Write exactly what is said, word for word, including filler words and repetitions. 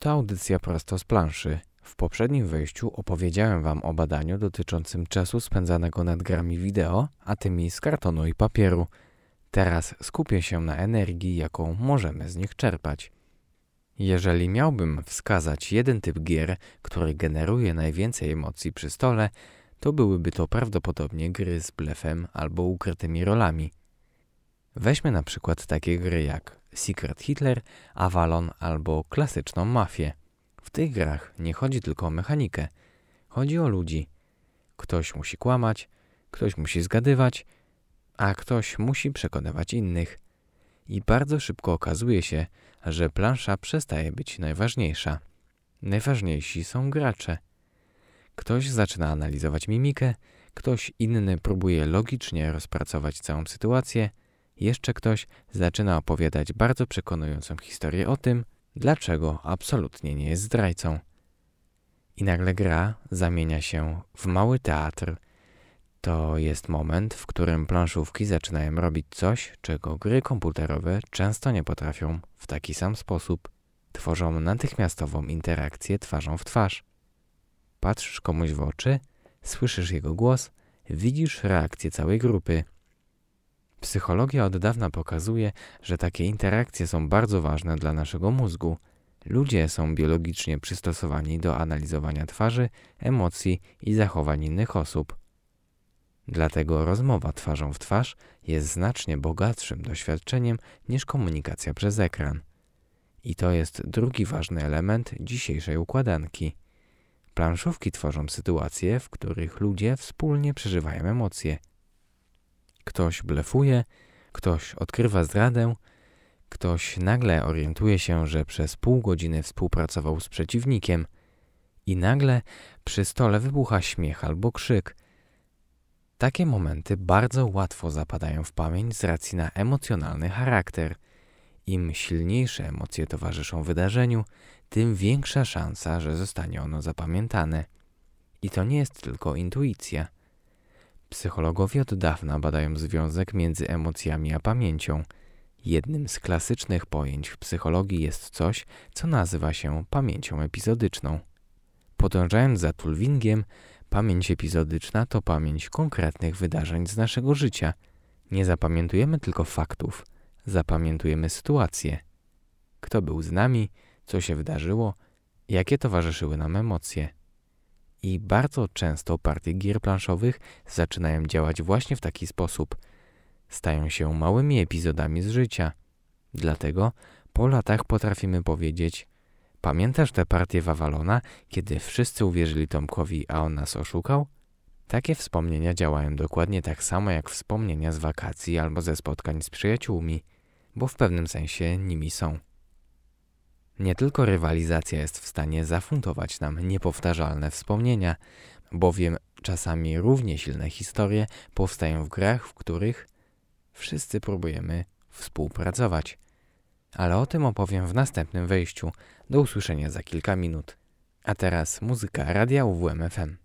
To audycja prosto z planszy. W poprzednim wejściu opowiedziałem Wam o badaniu dotyczącym czasu spędzanego nad grami wideo, a tymi z kartonu i papieru. Teraz skupię się na energii, jaką możemy z nich czerpać. Jeżeli miałbym wskazać jeden typ gier, który generuje najwięcej emocji przy stole, to byłyby to prawdopodobnie gry z blefem albo ukrytymi rolami. Weźmy na przykład takie gry jak Secret Hitler, Avalon albo klasyczną Mafię. W tych grach nie chodzi tylko o mechanikę, chodzi o ludzi. Ktoś musi kłamać, ktoś musi zgadywać, a ktoś musi przekonywać innych. I bardzo szybko okazuje się, że plansza przestaje być najważniejsza. Najważniejsi są gracze. Ktoś zaczyna analizować mimikę, ktoś inny próbuje logicznie rozpracować całą sytuację, jeszcze ktoś zaczyna opowiadać bardzo przekonującą historię o tym, dlaczego absolutnie nie jest zdrajcą. I nagle gra zamienia się w mały teatr. To jest moment, w którym planszówki zaczynają robić coś, czego gry komputerowe często nie potrafią w taki sam sposób. Tworzą natychmiastową interakcję twarzą w twarz. Patrzysz komuś w oczy, słyszysz jego głos, widzisz reakcję całej grupy. Psychologia od dawna pokazuje, że takie interakcje są bardzo ważne dla naszego mózgu. Ludzie są biologicznie przystosowani do analizowania twarzy, emocji i zachowań innych osób. Dlatego rozmowa twarzą w twarz jest znacznie bogatszym doświadczeniem niż komunikacja przez ekran. I to jest drugi ważny element dzisiejszej układanki. Planszówki tworzą sytuacje, w których ludzie wspólnie przeżywają emocje. Ktoś blefuje, ktoś odkrywa zdradę, ktoś nagle orientuje się, że przez pół godziny współpracował z przeciwnikiem i nagle przy stole wybucha śmiech albo krzyk. Takie momenty bardzo łatwo zapadają w pamięć z racji na emocjonalny charakter. Im silniejsze emocje towarzyszą wydarzeniu, tym większa szansa, że zostanie ono zapamiętane. I to nie jest tylko intuicja. Psychologowie od dawna badają związek między emocjami a pamięcią. Jednym z klasycznych pojęć w psychologii jest coś, co nazywa się pamięcią epizodyczną. Podążając za Tulwingiem, pamięć epizodyczna to pamięć konkretnych wydarzeń z naszego życia. Nie zapamiętujemy tylko faktów, zapamiętujemy sytuacje. Kto był z nami, co się wydarzyło, jakie towarzyszyły nam emocje. I bardzo często partie gier planszowych zaczynają działać właśnie w taki sposób. Stają się małymi epizodami z życia. Dlatego po latach potrafimy powiedzieć: pamiętasz tę partię w Avalona, kiedy wszyscy uwierzyli Tomkowi, a on nas oszukał? Takie wspomnienia działają dokładnie tak samo jak wspomnienia z wakacji albo ze spotkań z przyjaciółmi, bo w pewnym sensie nimi są. Nie tylko rywalizacja jest w stanie zafundować nam niepowtarzalne wspomnienia, bowiem czasami równie silne historie powstają w grach, w których wszyscy próbujemy współpracować. Ale o tym opowiem w następnym wejściu. Do usłyszenia za kilka minut. A teraz muzyka Radia U W M F M.